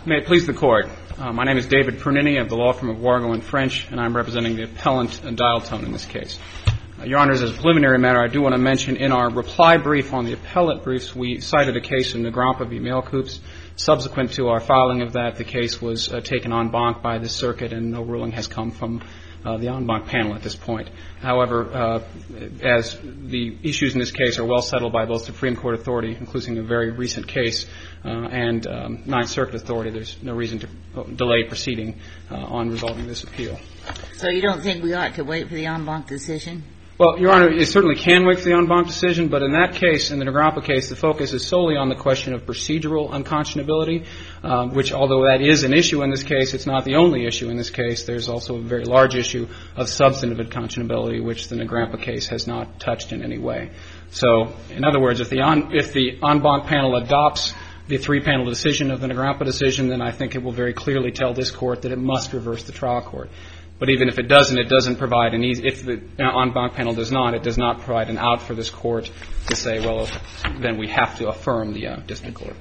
May it please the Court. My name is David Pernini of the law firm of Wargo and French, and I'm representing the appellant Dial Tone in this case. Your Honors, as a preliminary matter, I do want to mention in our reply brief on the appellate briefs, we cited a case in Negrompa v. Mailcoops. Subsequent to our filing of that, the case was taken en banc by the circuit, and no ruling has come from the en banc panel at this point. However, as the issues in this case are well settled by both Supreme Court authority, including a very recent case, and Ninth Circuit authority, there's no reason to delay proceeding on resolving this appeal. So you don't think we ought to wait for the en banc decision? Well, Your Honor, it certainly can wait for the en banc decision, but in that case, in the Negrompa case, the focus is solely on the question of procedural unconscionability, which, although that is an issue in this case, it's not the only issue in this case. There's also a very large issue of substantive unconscionability, which the Negrompa case has not touched in any way. So, in other words, if the en banc panel adopts the three-panel decision of the Negrompa decision, then I think it will very clearly tell this Court that it must reverse the trial court. But even if it doesn't provide an easy, if the en banc panel does not, it does not provide an out for this Court to say, well, then we have to affirm the district court.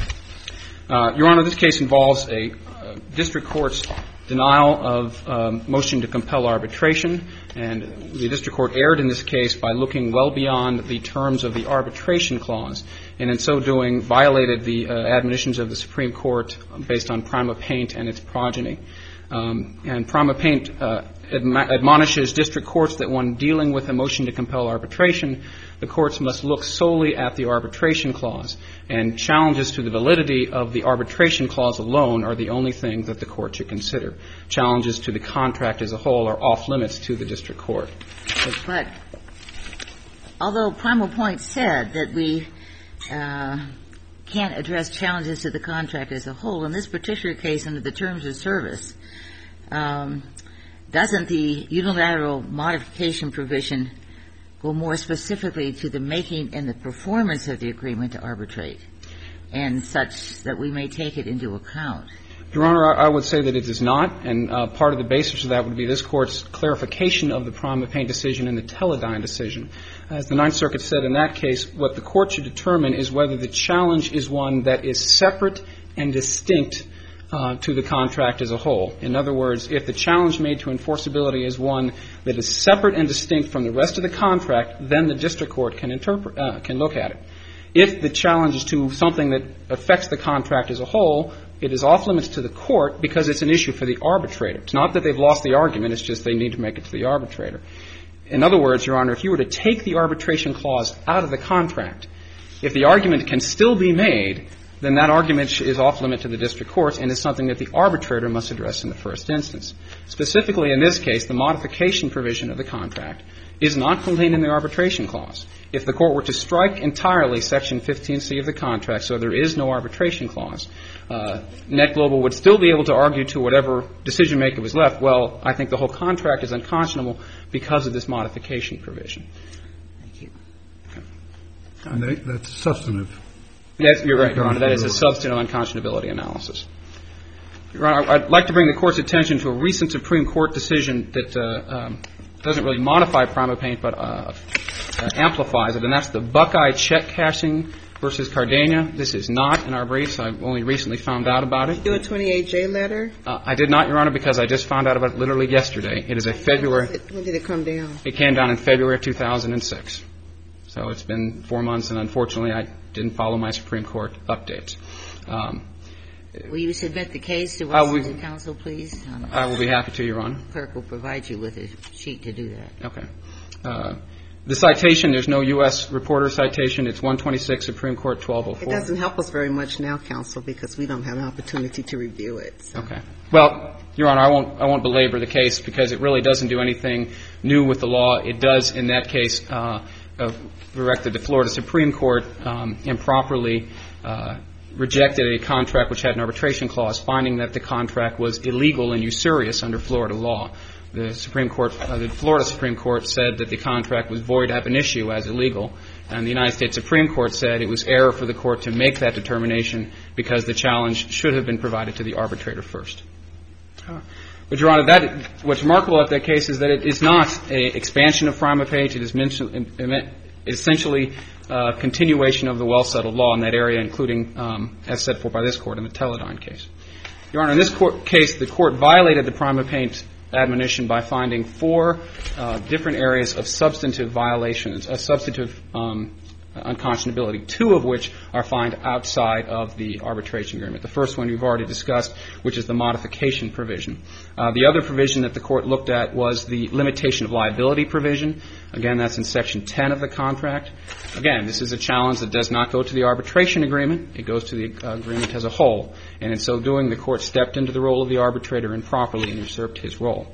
Your Honor, this case involves a district court's denial of motion to compel arbitration, and the district court erred in this case by looking well beyond the terms of the arbitration clause, and in so doing violated the admonitions of the Supreme Court based on Prima Paint and its progeny. And Prima Paint admonishes district courts that when dealing with a motion to compel arbitration, the courts must look solely at the arbitration clause, and challenges to the validity of the arbitration clause alone are the only thing that the court should consider. Challenges to the contract as a whole are off limits to the district court. But although Prima Paint said that we can't address challenges to the contract as a whole, in this particular case under the terms of service, doesn't the unilateral modification provision go more specifically to the making and the performance of the agreement to arbitrate, and such that we may take it into account? Your Honor, I would say that it does not, and part of the basis of that would be this Court's clarification of the Prima Paint decision and the Teledyne decision. As the Ninth Circuit said in that case, what the Court should determine is whether the challenge is one that is separate and distinct to the contract as a whole. In other words, if the challenge made to enforceability is one that is separate and distinct from the rest of the contract, then the district court can look at it. If the challenge is to something that affects the contract as a whole, it is off limits to the court because it's an issue for the arbitrator. It's not that they've lost the argument, it's just they need to make it to the arbitrator. In other words, Your Honor, if you were to take the arbitration clause out of the contract, if the argument can still be made, then that argument is off limit to the district courts and is something that the arbitrator must address in the first instance. Specifically in this case, the modification provision of the contract is not contained in the arbitration clause. If the court were to strike entirely Section 15C of the contract so there is no arbitration clause, Net Global would still be able to argue to whatever decision maker was left, well, I think the whole contract is unconscionable because of this modification provision. Thank you. Okay. And that's substantive. Yes, you're right, Your Honor. That is a substantive unconscionability analysis. Your Honor, I'd like to bring the Court's attention to a recent Supreme Court decision that doesn't really modify Prima Paint but amplifies it, and that's the Buckeye check cashing versus Cardania. This is not in our briefs. I only recently found out about it. Did you do a 28J letter? I did not, Your Honor, because I just found out about it literally yesterday. It is a February. When did it come down? It came down in February of 2006. So it's been 4 months, and unfortunately I didn't follow my Supreme Court updates. Will you submit the case to us as counsel, please? I will be happy to, Your Honor. The clerk will provide you with a sheet to do that. Okay. The citation, there's no U.S. reporter citation. It's 126 Supreme Court 1204. It doesn't help us very much now, counsel, because we don't have an opportunity to review it. So. Okay. Well, Your Honor, I won't belabor the case because it really doesn't do anything new with the law. It does, in that case, directed the Florida Supreme Court improperly rejected a contract which had an arbitration clause, finding that the contract was illegal and usurious under Florida law. The Florida Supreme Court said that the contract was void ab initio as illegal, and the United States Supreme Court said it was error for the court to make that determination because the challenge should have been provided to the arbitrator first. But, Your Honor, what's remarkable about that case is that it is not an expansion of Prima Paint. It is essentially a continuation of the well-settled law in that area, including as set forth by this Court in the Teledyne case. Your Honor, in this case, the Court violated the prima paint admonition by finding 4 different areas of substantive violations, substantive unconscionability, 2 of which are found outside of the arbitration agreement. The first one you've already discussed, which is the modification provision. The other provision that the Court looked at was the limitation of liability provision. Again, that's in Section 10 of the contract. Again, this is a challenge that does not go to the arbitration agreement. It goes to the agreement as a whole. And in so doing, the Court stepped into the role of the arbitrator improperly and usurped his role.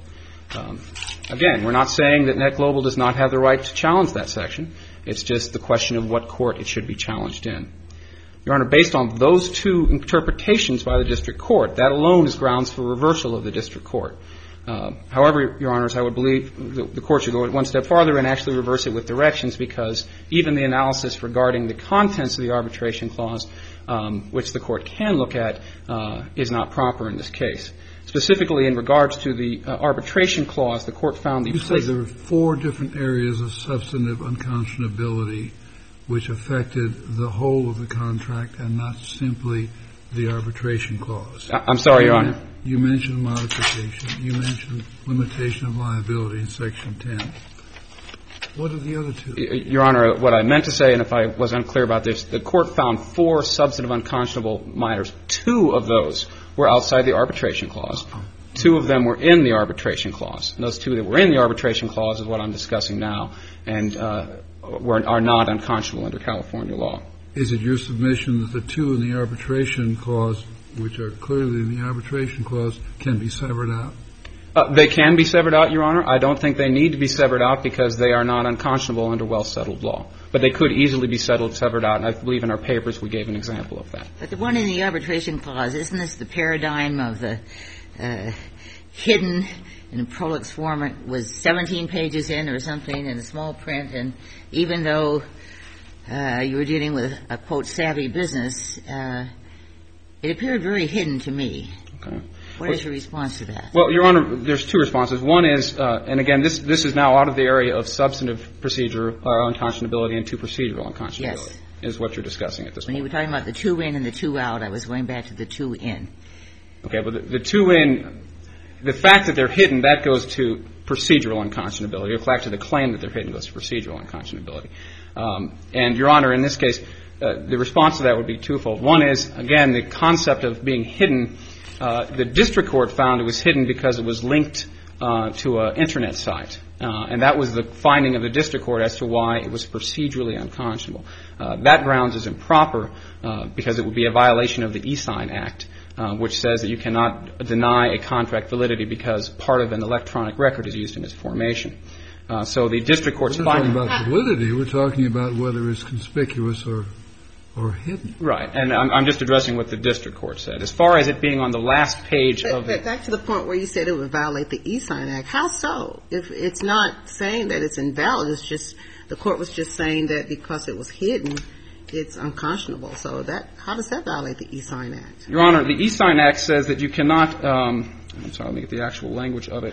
Again, we're not saying that NetGlobal does not have the right to challenge that section. It's just the question of what court it should be challenged in. Your Honor, based on those 2 interpretations by the district court, that alone is grounds for reversal of the district court. However, Your Honors, I would believe the court should go one step farther and actually reverse it with directions, because even the analysis regarding the contents of the arbitration clause, which the court can look at, is not proper in this case. Specifically, in regards to the arbitration clause, the Court found the... You said there were 4 different areas of substantive unconscionability which affected the whole of the contract and not simply the arbitration clause. I'm sorry, Your Honor. You mentioned modification. You mentioned limitation of liability in Section 10. What are the other 2? Your Honor, what I meant to say, and if I was unclear about this, the Court found 4 substantive unconscionable matters. 2 of those were outside the arbitration clause. 2 of them were in the arbitration clause. And those 2 that were in the arbitration clause is what I'm discussing now and are not unconscionable under California law. Is it your submission that the 2 in the arbitration clause, which are clearly in the arbitration clause, can be severed out? They can be severed out, Your Honor. I don't think they need to be severed out because they are not unconscionable under well-settled law. But they could easily be severed out, and I believe in our papers we gave an example of that. But the one in the arbitration clause, isn't this the paradigm of the hidden in a prolix form? It was 17 pages in or something in a small print, and even though you were dealing with a, quote, savvy business, it appeared very hidden to me. Okay. What is your response to that? Well, Your Honor, there's 2 responses. One is, and again, this is now out of the area of substantive procedure unconscionability and 2 procedural unconscionability. Yes. Is what you're discussing at this point. When you were talking about the 2 in and the 2 out, I was going back to the 2 in. Okay, but the 2 in, the fact that they're hidden, that goes to procedural unconscionability. The fact that the claim that they're hidden goes to procedural unconscionability. And, Your Honor, in this case, the response to that would be twofold. One is, again, the concept of being hidden. The district court found it was hidden because it was linked to an Internet site. And that was the finding of the district court as to why it was procedurally unconscionable. That grounds is improper because it would be a violation of the E-Sign Act, which says that you cannot deny a contract validity because part of an electronic record is used in its formation. So the district court's finding... We're not talking about validity. We're talking about whether it's conspicuous or hidden. Right. And I'm just addressing what the district court said. As far as it being on the last page of the... But back to the point where you said it would violate the E-Sign Act. How so? If it's not saying that it's invalid, it's just the court was just saying that because it was hidden, it's unconscionable. So how does that violate the E-Sign Act? Your Honor, the E-Sign Act says that you cannot... I'm sorry, let me get the actual language of it.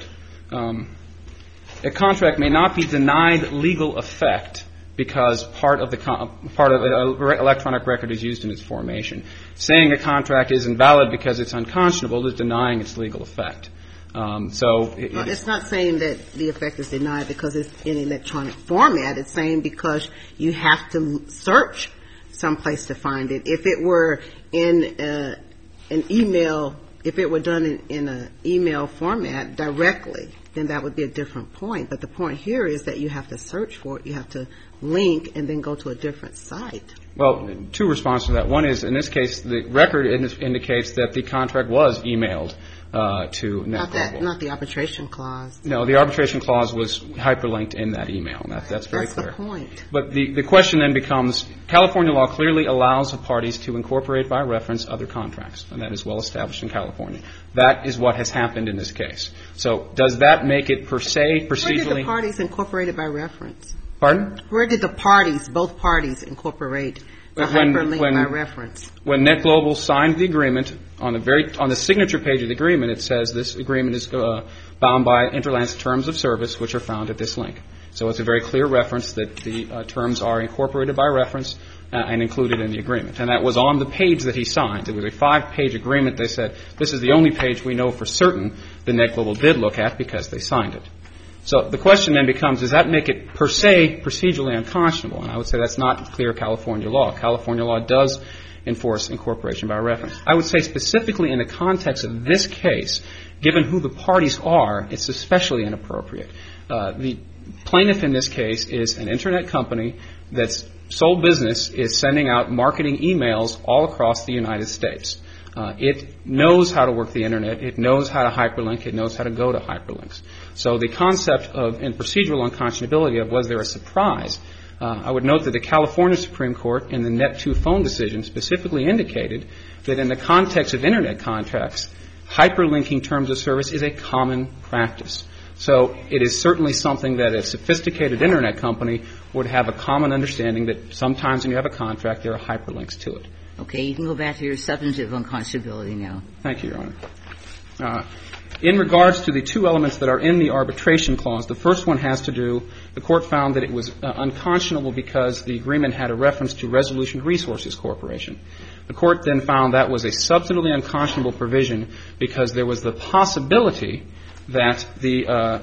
A contract may not be denied legal effect because part of an electronic record is used in its formation. Saying a contract is invalid because it's unconscionable is denying its legal effect. It's not saying that the effect is denied because it's in electronic format. It's saying because you have to search someplace to find it. If it were in an email, if it were done in an email format directly, then that would be a different point. But the point here is that you have to search for it. You have to link and then go to a different site. Well, 2 responses to that. One is, in this case, the record indicates that the contract was emailed to NetGlobal. Not the arbitration clause. No, the arbitration clause was hyperlinked in that email. That's very clear. That's the point. But the question then becomes, California law clearly allows the parties to incorporate by reference other contracts, and that is well established in California. That is what has happened in this case. So does that make it per se procedurally? Where did the parties incorporate it by reference? Pardon? Where did the parties, both parties, incorpored the hyperlink by reference? When NetGlobal signed the agreement, on the signature page of the agreement, it says this agreement is bound by Interland's terms of service, which are found at this link. So it's a very clear reference that the terms are incorporated by reference and included in the agreement. And that was on the page that he signed. It was a 5-page agreement. They said, this is the only page we know for certain the Net Global did look at because they signed it. So the question then becomes, does that make it per se procedurally unconscionable? And I would say that's not clear California law. California law does enforce incorporation by reference. I would say specifically in the context of this case, given who the parties are, it's especially inappropriate. The plaintiff in this case is an Internet company that's sole business is sending out marketing emails all across the United States. It knows how to work the Internet. It knows how to hyperlink. It knows how to go to hyperlinks. So the concept of, in procedural unconscionability of was there a surprise, I would note that the California Supreme Court in the Net2 phone decision specifically indicated that in the context of Internet contracts, hyperlinking terms of service is a common practice. So it is certainly something that a sophisticated Internet company would have a common understanding that sometimes when you have a contract, there are hyperlinks to it. Okay, you can go back to your substantive unconscionability now. Thank you, Your Honor. In regards to the two elements that are in the arbitration clause, the first one has to do, the court found that it was unconscionable because the agreement had a reference to Resolution Resources Corporation. The court then found that was a substantively unconscionable provision because there was the possibility that the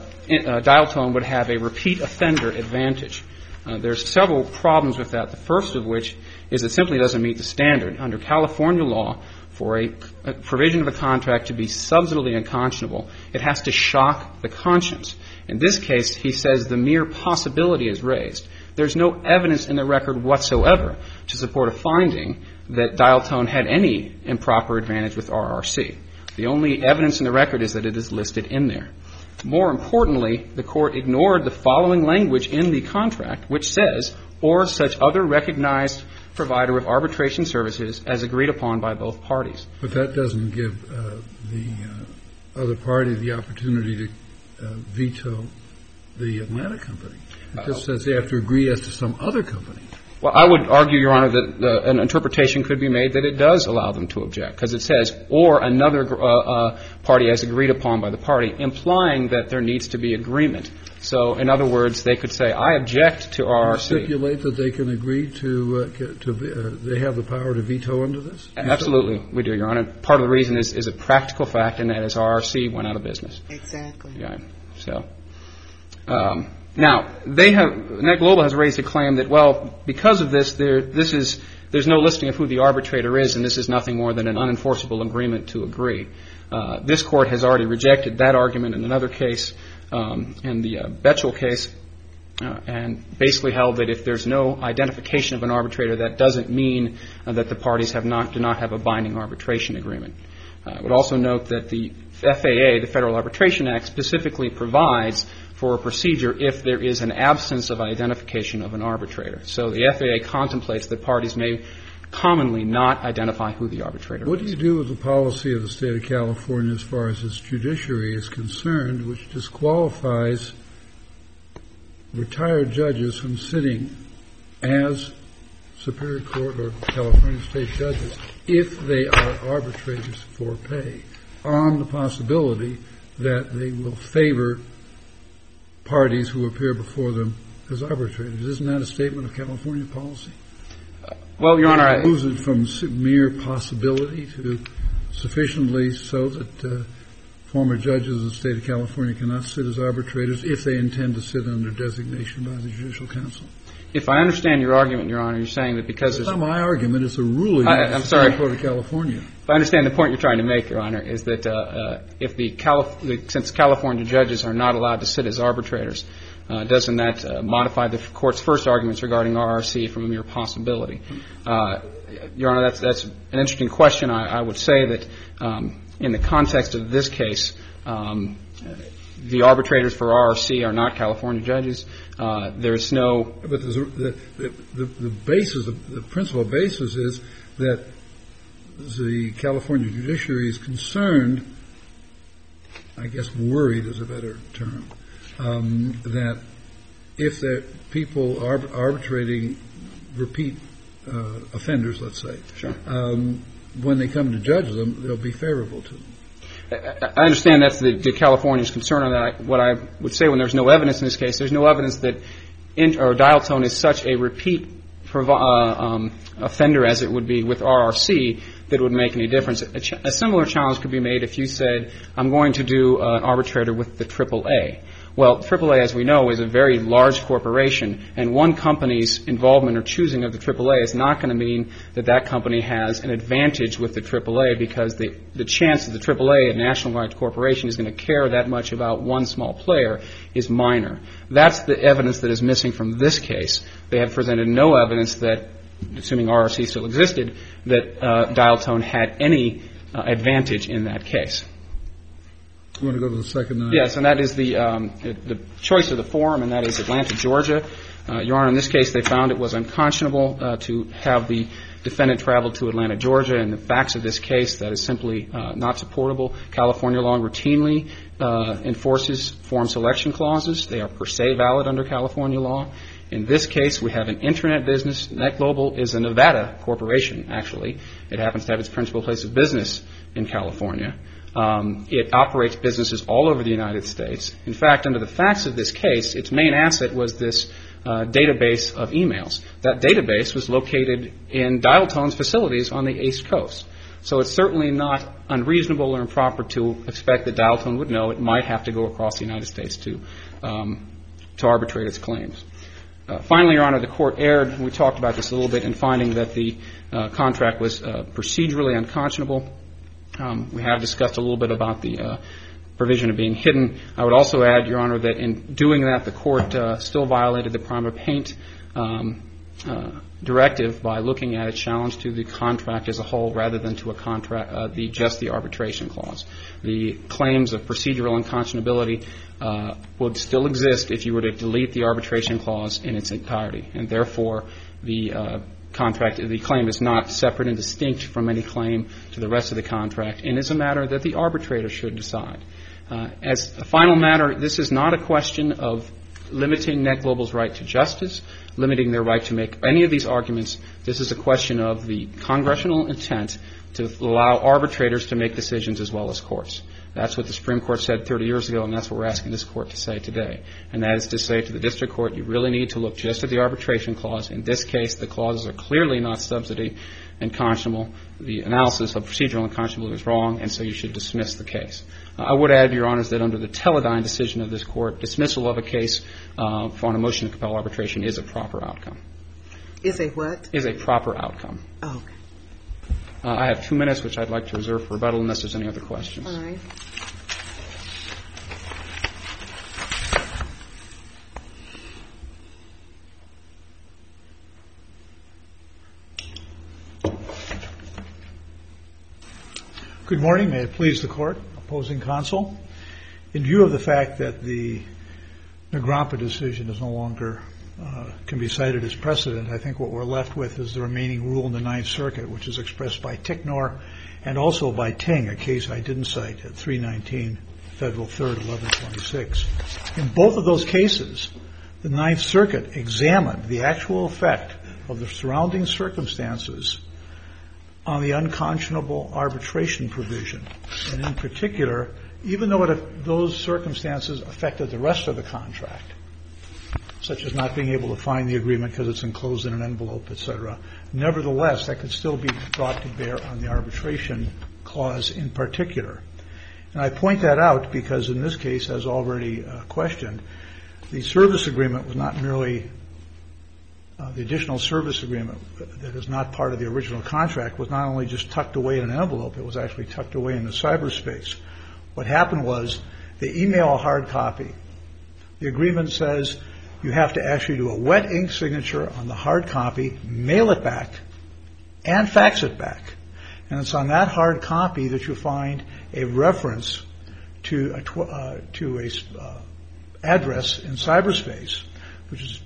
dial tone would have a repeat offender advantage. There's several problems with that. The first of which is it simply doesn't meet the standard. Under California law, for a provision of a contract to be substantively unconscionable, it has to shock the conscience. In this case, he says the mere possibility is raised. There's no evidence in the record whatsoever to support a finding that dial tone had any improper advantage with RRC. The only evidence in the record is that it is listed in there. More importantly, the court ignored the following language in the contract, which says, or such other recognized provider of arbitration services as agreed upon by both parties. But that doesn't give the other party the opportunity to veto the Atlanta company. It just says they have to agree as to some other company. Well, I would argue, Your Honor, that an interpretation could be made that it does allow them to object, because it says, or another party as agreed upon by the party, implying that there needs to be agreement. So, in other words, they could say, I object to RRC. Stipulate that they can agree to they have the power to veto under this? Absolutely, we do, Your Honor. Part of the reason is a practical fact, and that is RRC went out of business. Exactly. Yeah. So, now, Net Global has raised a claim that, well, because of this, there's no listing of who the arbitrator is, and this is nothing more than an unenforceable agreement to agree. This Court has already rejected that argument in another case, in the Betchel case, and basically held that if there's no identification of an arbitrator, that doesn't mean that the parties do not have a binding arbitration agreement. I would also note that the FAA, the Federal Arbitration Act, specifically provides for a procedure if there is an absence of identification of an arbitrator. So the FAA contemplates that parties may commonly not identify who the arbitrator is. What do you do with the policy of the State of California as far as its judiciary is concerned, which disqualifies retired judges from sitting as Superior Court or California State judges if they are arbitrators for pay, on the possibility that they will favor parties who appear before them as arbitrators? Isn't that a statement of California policy? Well, Your Honor, it moves it from mere possibility to sufficiently so that former judges of the State of California cannot sit as arbitrators if they intend to sit under designation by the Judicial Council. If I understand your argument, Your Honor, you're saying that because there's... It's not my argument. It's a ruling of the Supreme Court of California. If I understand the point you're trying to make, Your Honor, is that since California judges are not allowed to sit as arbitrators, doesn't that modify the Court's first arguments regarding RRC from a mere possibility? Your Honor, that's an interesting question. I would say that in the context of this case, the arbitrators for RRC are not California judges. There's no... But the basis, the principal basis is that the California judiciary is concerned, I guess worried is a better term, that if the people arbitrating repeat offenders, let's say, sure. When they come to judge them, they'll be favorable to them. I understand that's the California's concern on that. What I would say when there's no evidence in this case, there's no evidence that dial tone is such a repeat offender as it would be with RRC that would make any difference. A similar challenge could be made if you said, I'm going to do an arbitrator with the AAA. Well, AAA, as we know, is a very large corporation, and one company's involvement or choosing of the AAA is not going to mean that that company has an advantage with the AAA, because the chance that the AAA, a nationwide corporation, is going to care that much about one small player is minor. That's the evidence that is missing from this case. They have presented no evidence that, assuming RRC still existed, that Dial Tone had any advantage in that case. You want to go to the second? Yes, and that is the choice of the forum, and that is Atlanta, Georgia. Your Honor, in this case, they found it was unconscionable to have the defendant travel to Atlanta, Georgia, and the facts of this case, that is simply not supportable. California law routinely enforces forum selection clauses. They are per se valid under California law. In this case, we have an Internet business. NetGlobal is a Nevada corporation, actually. It happens to have its principal place of business in California. It operates businesses all over the United States. In fact, under the facts of this case, its main asset was this database of emails. That database was located in Dial Tone's facilities on the East Coast. So it's certainly not unreasonable or improper to expect that Dial Tone would know it might have to go across the United States to arbitrate its claims. Finally, Your Honor, the Court erred, and we talked about this a little bit, in finding that the contract was procedurally unconscionable. We have discussed a little bit about the provision of being hidden. I would also add, Your Honor, that in doing that, the Court still violated the primer paint directive by looking at a challenge to the contract as a whole rather than to a contract, just the arbitration clause. The claims of procedural unconscionability would still exist if you were to delete the arbitration clause in its entirety, and therefore the claim is not separate and distinct from any claim to the rest of the contract, and is a matter that the arbitrator should decide. As a final matter, this is not a question of limiting NetGlobal's right to justice, limiting their right to make any of these arguments. This is a question of the congressional intent to allow arbitrators to make decisions as well as courts. That's what the Supreme Court said 30 years ago, and that's what we're asking this Court to say today. And that is to say to the District Court, you really need to look just at the arbitration clause. In this case, the clauses are clearly not subsidy and unconscionable. The analysis of procedural unconscionability is wrong, and so you should dismiss the case. I would add, Your Honors, that under the Teledyne decision of this Court, dismissal of a case on a motion to compel arbitration is a proper outcome. Is a what? Is a proper outcome. Oh, okay. I have 2 minutes, which I'd like to reserve for rebuttal unless there's any other questions. All right. Good morning. May it please the Court, opposing counsel. In view of the fact that the Negrompa decision is no longer can be cited as precedent, I think what we're left with is the remaining rule in the Ninth Circuit, which is expressed by Ticknor and also by Ting, a case I didn't cite at 319 Federal 3rd, 1126. In both of those cases, the Ninth Circuit examined the actual effect of the surrounding circumstances on the unconscionable arbitration provision. And in particular, even though those circumstances affected the rest of the contract, such as not being able to find the agreement because it's enclosed in an envelope, et cetera, nevertheless, that could still be brought to bear on the arbitration clause in particular. And I point that out because in this case, as already questioned, the service agreement was not merely the additional service agreement that is not part of the original contract was not only just tucked away in an envelope, it was actually tucked away in the cyberspace. What happened was they email a hard copy. The agreement says you have to actually do a wet ink signature on the hard copy, mail it back, and fax it back. And it's on that hard copy that you find a reference to a address in cyberspace, which is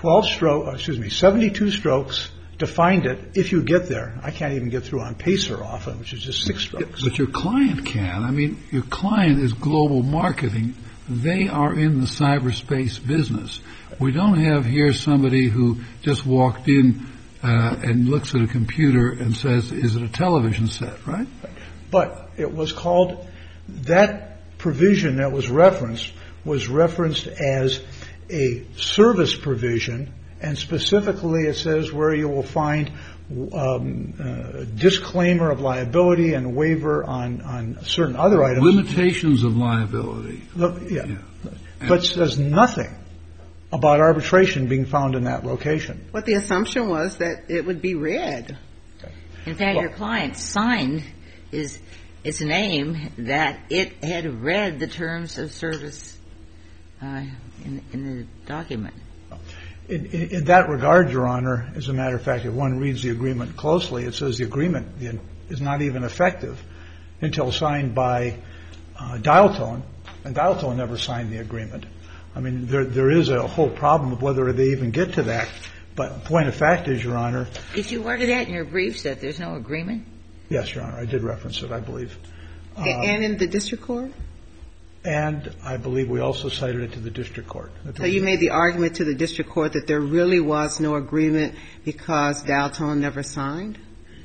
72 strokes to find it if you get there. I can't even get through on Pacer often, which is just 6 strokes. But your client can. I mean, your client is Global Marketing. They are in the cyberspace business. We don't have here somebody who just walked in and looks at a computer and says, is it a television set, right? But it was called, that provision that was referenced as a service provision And specifically, it says where you will find disclaimer of liability and waiver on certain other items. Limitations of liability. Yeah. But says nothing about arbitration being found in that location. But the assumption was that it would be read. In fact, your client signed its name that it had read the terms of service in the document. In that regard, Your Honor, as a matter of fact, if one reads the agreement closely, it says the agreement is not even effective until signed by Dial-Tone, and Dial-Tone never signed the agreement. I mean, there is a whole problem of whether they even get to that. But the point of fact is, Your Honor. Did you argue that in your briefs, that there's no agreement? Yes, Your Honor. I did reference it, I believe. And in the district court? And I believe we also cited it to the district court. So you made the argument to the district court that there really was no agreement because Dial-Tone never signed?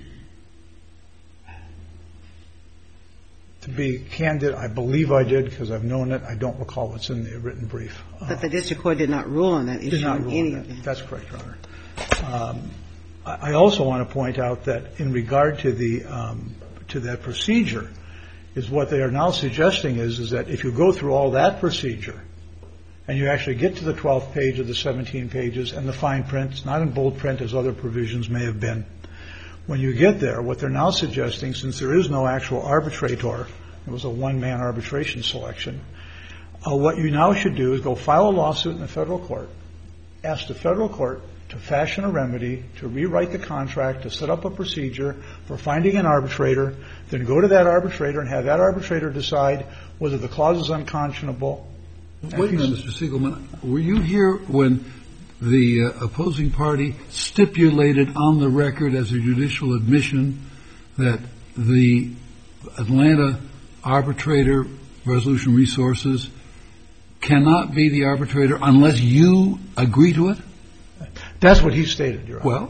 To be candid, I believe I did because I've known it. I don't recall what's in the written brief. But the district court did not rule on that issue. Did not rule on that. That's correct, Your Honor. I also want to point out that in regard to that procedure, is what they are now suggesting is that if you go through all that procedure and you actually get to the 12th page of the 17 pages and the fine print, it's not in bold print as other provisions may have been, when you get there, what they're now suggesting, since there is no actual arbitrator, it was a one-man arbitration selection, what you now should do is go file a lawsuit in the federal court, ask the federal court to fashion a remedy, to rewrite the contract, to set up a procedure for finding an arbitrator, then go to that arbitrator and have that arbitrator decide whether the clause is unconscionable. Wait a minute, Mr. Siegelman. Were you here when the opposing party stipulated on the record as a judicial admission that the Atlanta arbitrator, Resolution Resources, cannot be the arbitrator unless you agree to it? That's what he stated, Your Honor. Well,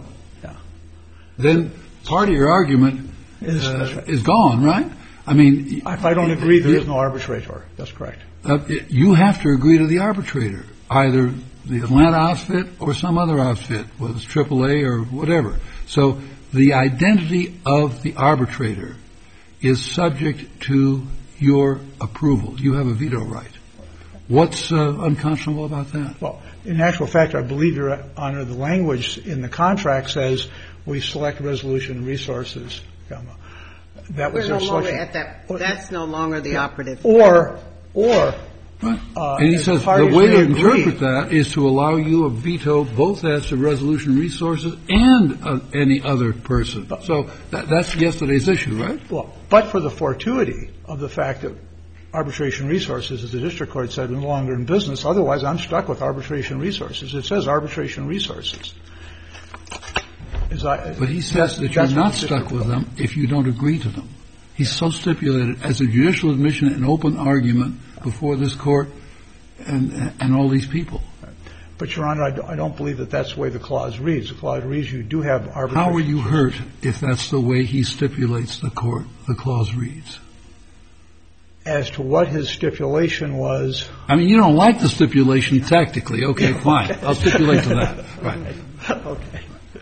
then part of your argument is gone, right? I mean, if I don't agree, there is no arbitrator. That's correct. You have to agree to the arbitrator, either the Atlanta outfit or some other outfit, whether it's AAA or whatever. So the identity of the arbitrator is subject to your approval. You have a veto right. What's unconscionable about that? Well, in actual fact, I believe, Your Honor, the language in the contract says we select Resolution Resources. That was their selection. That's no longer the operative. Or and he says the way to interpret that is to allow you a veto both as to Resolution Resources and any other person. So that's yesterday's issue, right? Well, but for the fortuity of the fact that Arbitration Resources, as the district court said, no longer in business. Otherwise, I'm stuck with Arbitration Resources. It says Arbitration Resources. But he says that you're not stuck with them if you don't agree to them. He's so stipulated as a judicial admission and open argument before this court and all these people. But, Your Honor, I don't believe that that's the way the clause reads. The clause reads you do have arbitration. How are you hurt if that's the way he stipulates the clause reads? As to what his stipulation was. I mean, you don't like the stipulation tactically. Okay, fine. I'll stipulate to that. Right. Okay.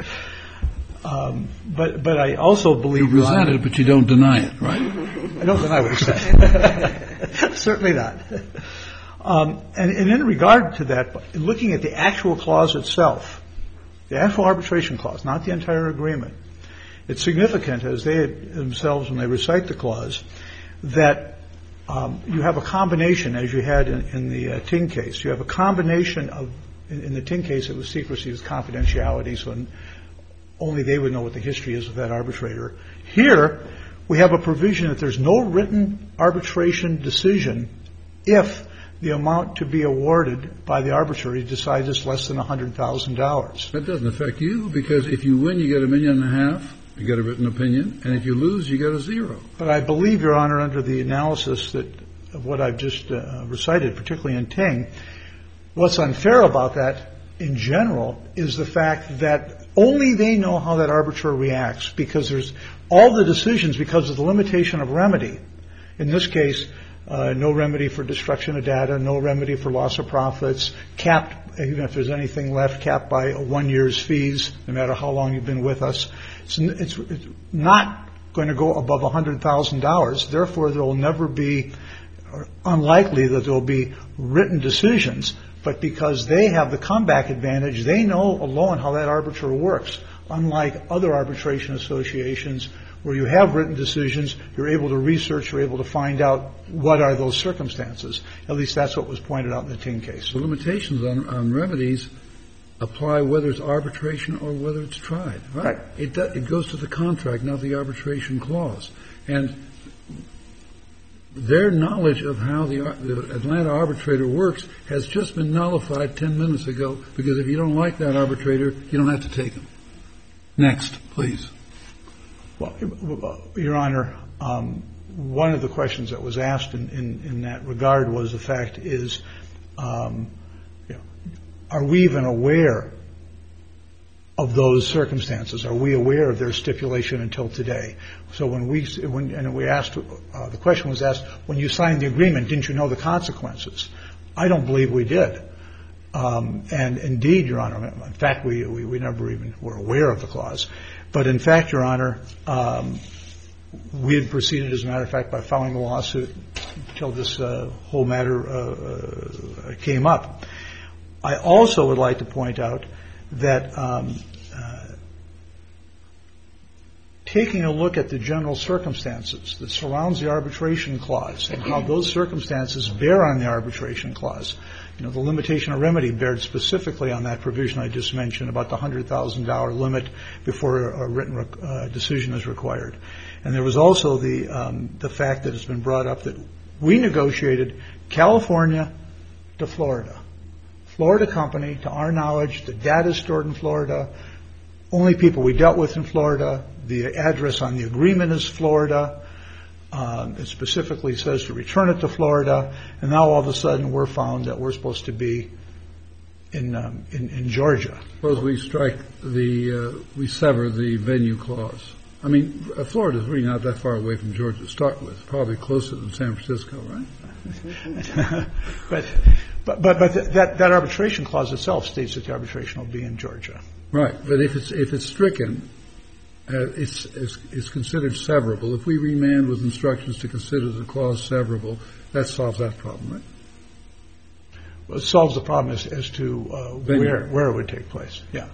But I also believe. You resent it, but you don't deny it, right? I don't deny what he said. Certainly not. And in regard to that, looking at the actual clause itself, the actual arbitration clause, not the entire agreement, it's significant, as they themselves, when they recite the clause, that you have a combination, as you had in the Ting case. You have a combination of, in the Ting case, it was secrecy, it was confidentiality, so only they would know what the history is of that arbitrator. Here, we have a provision that there's no written arbitration decision if the amount to be awarded by the arbitrator decides it's less than $100,000. That doesn't affect you, because if you win, you get $1.5 million. You get a written opinion, and if you lose, you get a zero. But I believe, Your Honor, under the analysis of what I've just recited, particularly in Ting, what's unfair about that in general is the fact that only they know how that arbitrator reacts, because there's all the decisions, because of the limitation of remedy. In this case, no remedy for destruction of data, no remedy for loss of profits, capped, even if there's anything left, capped by 1 year's fees, no matter how long you've been with us. It's not going to go above $100,000. Therefore, there will never be, or unlikely that there will be written decisions. But because they have the comeback advantage, they know alone how that arbitrator works. Unlike other arbitration associations where you have written decisions, you're able to research, you're able to find out what are those circumstances. At least that's what was pointed out in the Ting case. The limitations on remedies apply whether it's arbitration or whether it's tried. Right. It goes to the contract, not the arbitration clause. And their knowledge of how the Atlanta arbitrator works has just been nullified 10 minutes ago, because if you don't like that arbitrator, you don't have to take him. Next, please. Well, Your Honor, one of the questions that was asked in that regard was the fact is, are we even aware of those circumstances? Are we aware of their stipulation until today? So when we asked, the question was asked, when you signed the agreement, didn't you know the consequences? I don't believe we did. And indeed, Your Honor, in fact, we never even were aware of the clause. But in fact, Your Honor, we had proceeded, as a matter of fact, by filing the lawsuit until this whole matter came up. I also would like to point out that taking a look at the general circumstances that surrounds the arbitration clause and how those circumstances bear on the arbitration clause, the limitation of remedy bared specifically on that provision I just mentioned about the $100,000 limit before a written decision is required. And there was also the fact that it's been brought up that we negotiated California to Florida. Florida company, to our knowledge, the data is stored in Florida. Only people we dealt with in Florida. The address on the agreement is Florida. It specifically says to return it to Florida. And now all of a sudden we're found that we're supposed to be in Georgia. Suppose we strike we sever the venue clause. I mean, Florida is really not that far away from Georgia to start with. Probably closer than San Francisco, right? But that arbitration clause itself states that the arbitration will be in Georgia. Right. But if it's stricken, it's considered severable. If we remand with instructions to consider the clause severable, that solves that problem, right? Well, it solves the problem as to where it would take place. Yeah.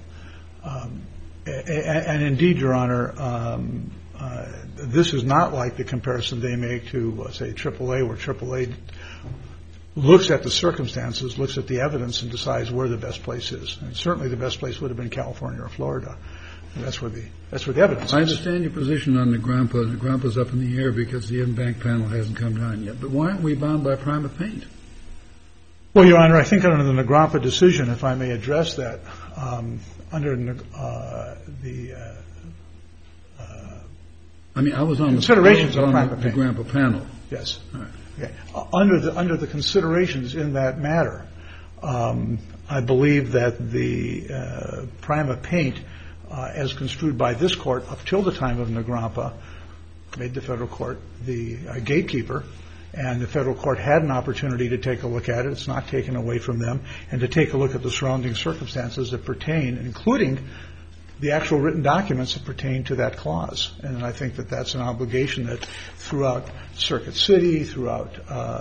And indeed, Your Honor, this is not like the comparison they make to, say, AAA, where AAA looks at the circumstances, looks at the evidence, and decides where the best place is. And certainly the best place would have been California or Florida. And that's where the evidence is. I understand your position on Negrompa. Negrompa's up in the air because the in-bank panel hasn't come down yet. But why aren't we bound by prima paint? Well, Your Honor, I think under the Negrompa decision, if I may address that, under I was on considerations the Negrompa panel. Yes. All right. Okay. Under the considerations in that matter, I believe that the prima paint, as construed by this court up till the time of Negrompa, made the federal court the gatekeeper, and the federal court had an opportunity to take a look at it. It's not taken away from them, and to take a look at the surrounding circumstances that pertain, including the actual written documents that pertain to that clause. And I think that that's an obligation that throughout Circuit City, throughout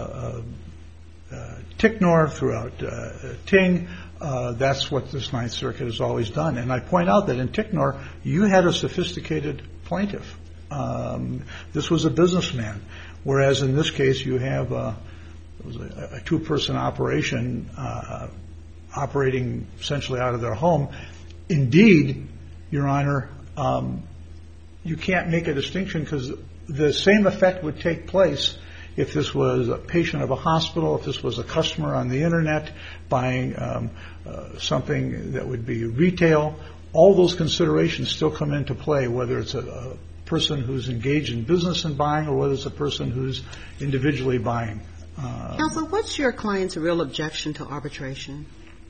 Ticknor, throughout Ting, that's what this Ninth Circuit has always done. And I point out that in Ticknor, you had a sophisticated plaintiff. This was a businessman, whereas in this case you have a two-person operation operating essentially out of their home. Indeed, Your Honor, you can't make a distinction because the same effect would take place if this was a patient of a hospital, if this was a customer on the Internet buying something that would be retail. All those considerations still come into play, whether it's a person who's engaged in business and buying or whether it's a person who's individually buying. Counsel, what's your client's real objection to arbitration?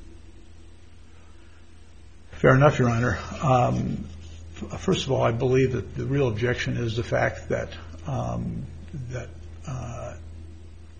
Fair enough, Your Honor. First of all, I believe that the real objection is the fact that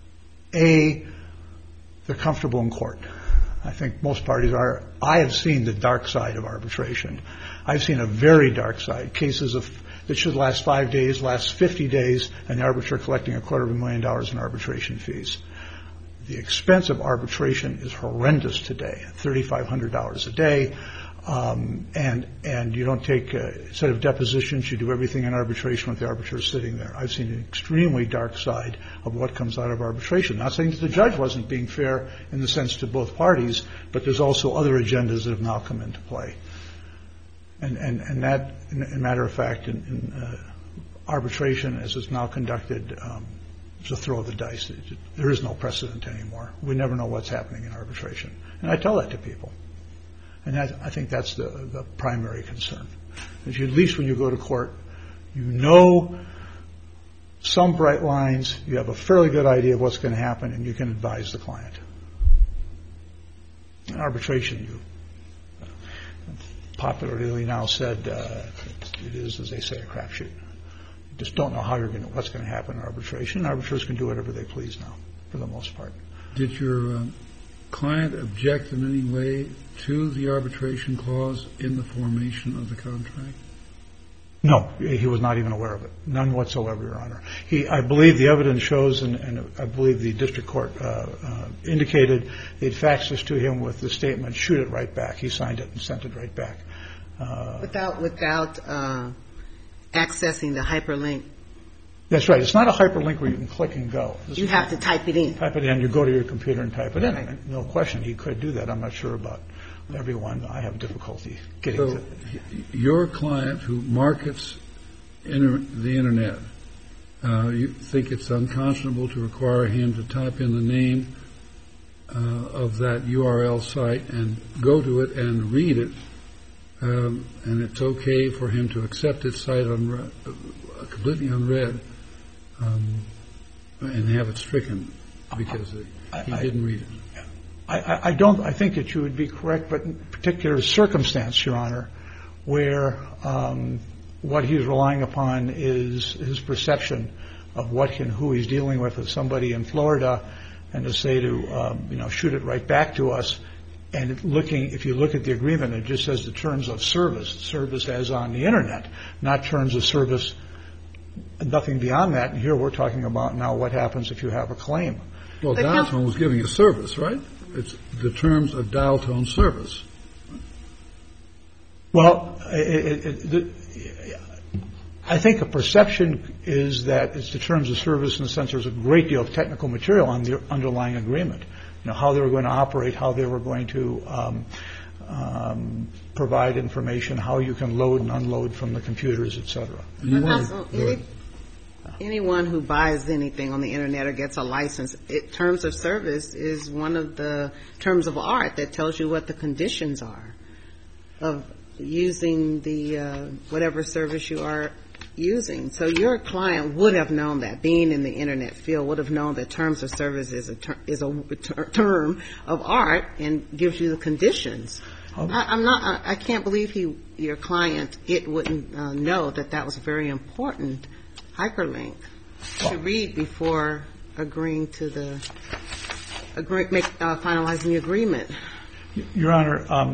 they're comfortable in court. I think most parties are. I have seen the dark side of arbitration. I've seen a very dark side. Cases that should last 5 days, last 50 days, and the arbitrator collecting $250,000 in arbitration fees. The expense of arbitration is horrendous today, $3,500 a day. And you don't take a set of depositions. You do everything in arbitration with the arbitrator sitting there. I've seen an extremely dark side of what comes out of arbitration. Not saying that the judge wasn't being fair in the sense to both parties, but there's also other agendas that have now come into play. And that, in a matter of fact, in arbitration as it's now conducted, is a throw of the dice. There is no precedent anymore. We never know what's happening in arbitration. And I tell that to people. And I think that's the primary concern. At least when you go to court, you know some bright lines, you have a fairly good idea of what's going to happen, and you can advise the client. In arbitration, popularly now said, it is, as they say, a crapshoot. You just don't know what's going to happen in arbitration. Arbitrators can do whatever they please now, for the most part. Did your client object in any way to the arbitration clause in the formation of the contract? No, he was not even aware of it. None whatsoever, Your Honor. I believe the evidence shows, and I believe the district court indicated, they'd faxed this to him with the statement, shoot it right back. He signed it and sent it right back. Without accessing the hyperlink. That's right. It's not a hyperlink where you can click and go. You have to type it in. Type it in. You go to your computer and type it in. Right. No question, he could do that. I'm not sure about everyone. I have difficulty getting to it. Your client who markets the Internet, you think it's unconscionable to require him to type in the name of that URL site and go to it and read it, and it's okay for him to accept its site completely unread and have it stricken because he didn't read it? I think that you would be correct, but in particular circumstance, Your Honor, where what he's relying upon is his perception of what and who he's dealing with somebody in Florida, and to say to shoot it right back to us. And if you look at the agreement, it just says the terms of service as on the Internet, not terms of service, nothing beyond that. And here we're talking about now what happens if you have a claim. Well, dial tone was giving a service, right? It's the terms of dial tone service. Well, I think a perception is that it's the terms of service in the sense there's a great deal of technical material on the underlying agreement. How they were going to operate, how they were going to provide information, how you can load and unload from the computers, et cetera. Anyone who buys anything on the Internet or gets a license, terms of service is one of the terms of art that tells you what the conditions are of using the whatever service you are using. So your client would have known that, being in the Internet field, would have known that terms of service is a term of art and gives you the conditions. I can't believe your client wouldn't know that was a very important hyperlink to read before agreeing to finalizing the agreement. Your Honor,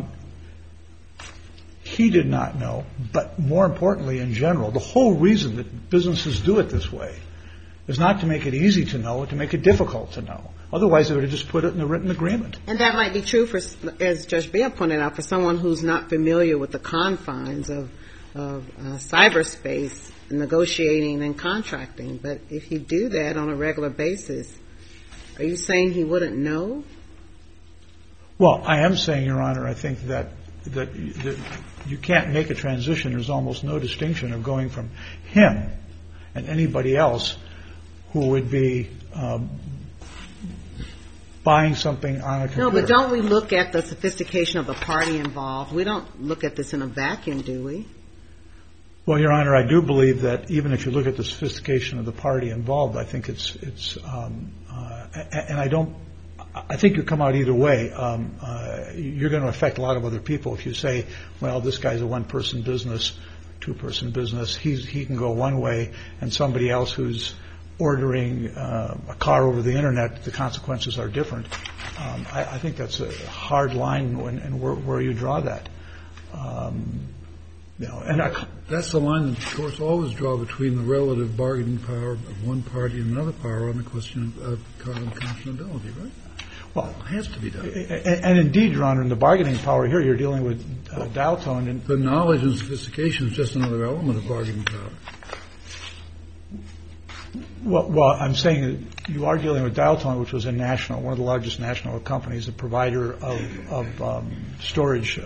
he did not know, but more importantly, in general, the whole reason that businesses do it this way is not to make it easy to know, to make it difficult to know. Otherwise, they would have just put it in the written agreement. And that might be true for, as Judge Beah pointed out, for someone who's not familiar with the confines of cyberspace, negotiating and contracting. But if you do that on a regular basis, are you saying he wouldn't know? Well, I am saying, Your Honor, I think that you can't make a transition. There's almost no distinction of going from him and anybody else who would be buying something on a computer. No, but don't we look at the sophistication of the party involved? We don't look at this in a vacuum, do we? Well, Your Honor, I do believe that even if you look at the sophistication of the party involved, I think I think you come out either way. You're going to affect a lot of other people if you say, well, this guy's a one-person business, two-person business. He can go one way, and somebody else who's ordering a car over the internet, the consequences are different. I think that's a hard line and where you draw that. That's the line that courts always draw between the relative bargaining power of one party and another power on the question of unconscionability, right? Well, it has to be done. And indeed, Your Honor, in the bargaining power here, you're dealing with Dow Tone. And the knowledge and sophistication is just another element of bargaining power. Well, I'm saying that you are dealing with Dow Tone, which was one of the largest national companies, a provider of storage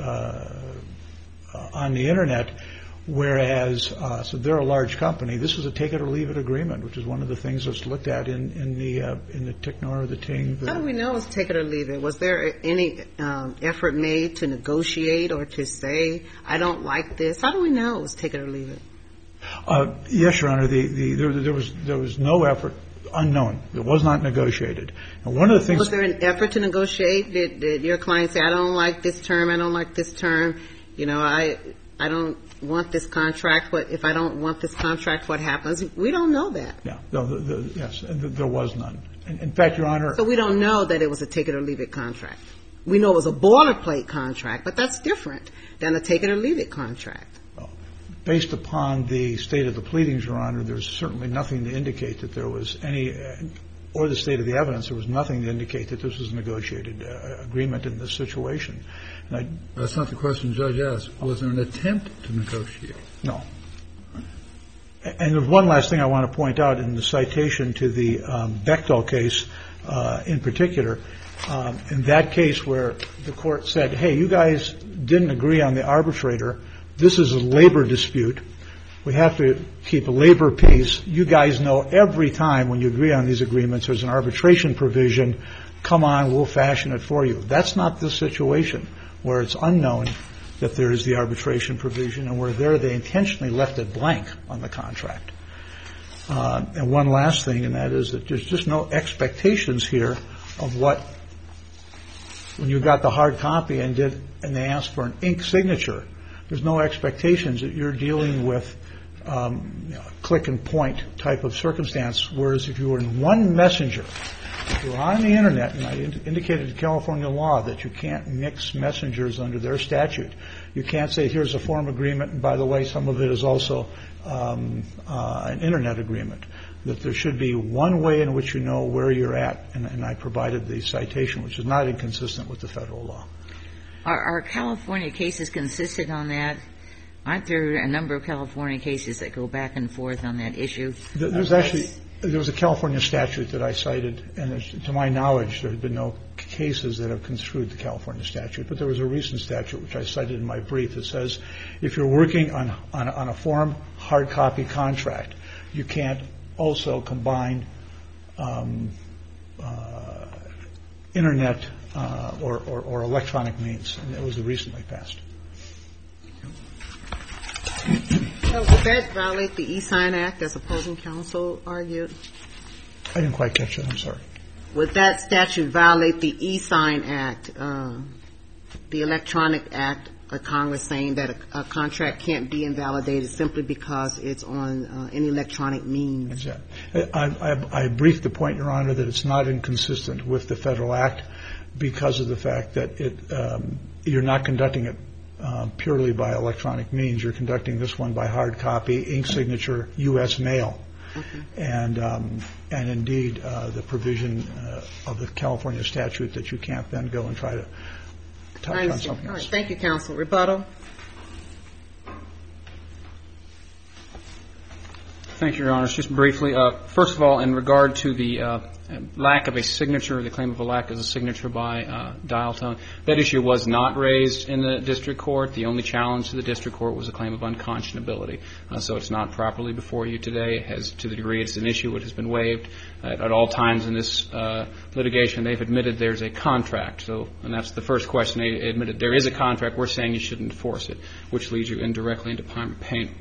on the internet, whereas so they're a large company. This is a take it or leave it agreement, which is one of the things that's looked at in the TICNOR or the TING. How do we know it's take it or leave it? Was there any effort made to negotiate or to say, I don't like this? How do we know it was take it or leave it? Yes, Your Honor. There was no effort. Unknown. It was not negotiated. And one of the things. Was there an effort to negotiate? Did your client say, I don't like this term, I don't like this term? You know, I don't want this contract. But if I don't want this contract, what happens? We don't know that. Yeah. Yes. There was none. In fact, Your Honor. So we don't know that it was a take it or leave it contract. We know it was a boilerplate contract, but that's different than a take it or leave it contract. Based upon the state of the pleadings, Your Honor, there's certainly nothing to indicate that there was any, or the state of the evidence, there was nothing to indicate that this was a negotiated agreement in this situation. That's not the question the judge asked. Was there an attempt to negotiate? No. And there's one last thing I want to point out in the citation to the Bechtel case in particular. In that case where the court said, hey, you guys didn't agree on the arbitrator. This is a labor dispute. We have to keep a labor peace. You guys know every time when you agree on these agreements there's an arbitration provision. Come on, we'll fashion it for you. That's not the situation where it's unknown that there is the arbitration provision and where they intentionally left it blank on the contract. And one last thing, and that is that there's just no expectations here of what, when you got the hard copy and they asked for an ink signature, there's no expectations that you're dealing with click and point type of circumstance, whereas if you were in one messenger, if you were on the internet, and I indicated to California law that you can't mix messengers under their statute. You can't say here's a form agreement, and by the way, some of it is also an internet agreement. That there should be one way in which you know where you're at, and I provided the citation, which is not inconsistent with the federal law. Are California cases consistent on that? Aren't there a number of California cases that go back and forth on that issue? There was a California statute that I cited, and to my knowledge, there have been no cases that have construed the California statute. But there was a recent statute, which I cited in my brief, that says if you're working on a form hard copy contract, you can't also combine internet or electronic means, and it was recently passed. So would that violate the E-Sign Act, as opposing counsel argued? I didn't quite catch that. I'm sorry. Would that statute violate the E-Sign Act, the Electronic Act of Congress, saying that a contract can't be invalidated simply because it's on an electronic means? Exactly. I briefed the point, Your Honor, that it's not inconsistent with the federal act because of the fact that you're not conducting it purely by electronic means. You're conducting this one by hard copy, ink signature, U.S. mail. Okay. And indeed, the provision of the California statute that you can't then go and try to touch on something else. All right. Thank you, counsel. Rebuttal. Thank you, Your Honor. Just briefly, first of all, in regard to the lack of a signature, the claim of a lack of a signature by dial tone, that issue was not raised in the district court. The only challenge to the district court was a claim of unconscionability. So it's not properly before you today. As to the degree it's an issue, it has been waived. At all times in this litigation, they've admitted there's a contract. And that's the first question. They admitted there is a contract. We're saying you shouldn't enforce it, which leads you indirectly into pain.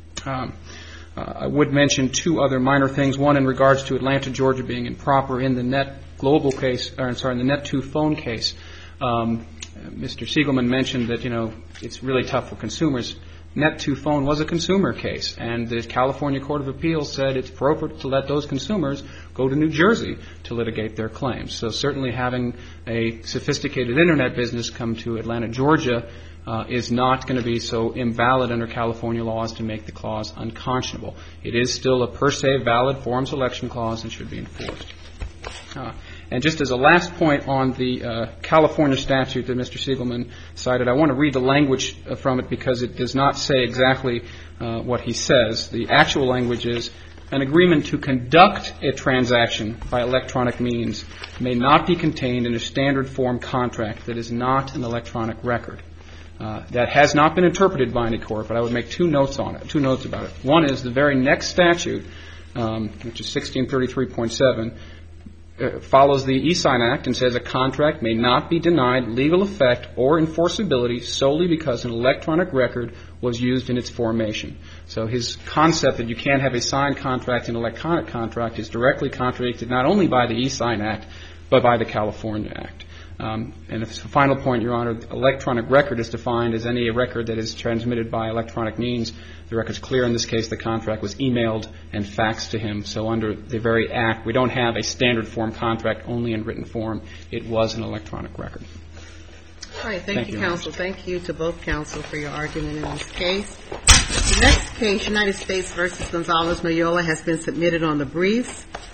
I would mention two other minor things. One, in regards to Atlanta, Georgia being improper in the Net Global case, or I'm sorry, in the Net2 phone case. Mr. Siegelman mentioned that, it's really tough for consumers. Net2Phone was a consumer case, and the California Court of Appeals said it's appropriate to let those consumers go to New Jersey to litigate their claims. So certainly having a sophisticated Internet business come to Atlanta, Georgia, is not going to be so invalid under California laws to make the clause unconscionable. It is still a per se valid forum selection clause and should be enforced. And just as a last point on the California statute that Mr. Siegelman cited, I want to read the language from it because it does not say exactly what he says. The actual language is, an agreement to conduct a transaction by electronic means may not be contained in a standard form contract that is not an electronic record. That has not been interpreted by any court, but I would make two notes about it. One is the very next statute, which is 1633.7, follows the E-Sign Act and says a contract may not be denied legal effect or enforceability solely because an electronic record was used in its formation. So his concept that you can't have a signed contract and electronic contract is directly contradicted not only by the E-Sign Act, but by the California Act. And the final point, Your Honor, electronic record is defined as any record that is transmitted by electronic means. The record's clear in this case. The contract was emailed and faxed to him. So under the very Act, we don't have a standard form contract only in written form. It was an electronic record. All right. Thank you, counsel. Thank you to both counsel for your argument in this case. The next case, United States v. Gonzalez-Mayola, has been submitted on the briefs.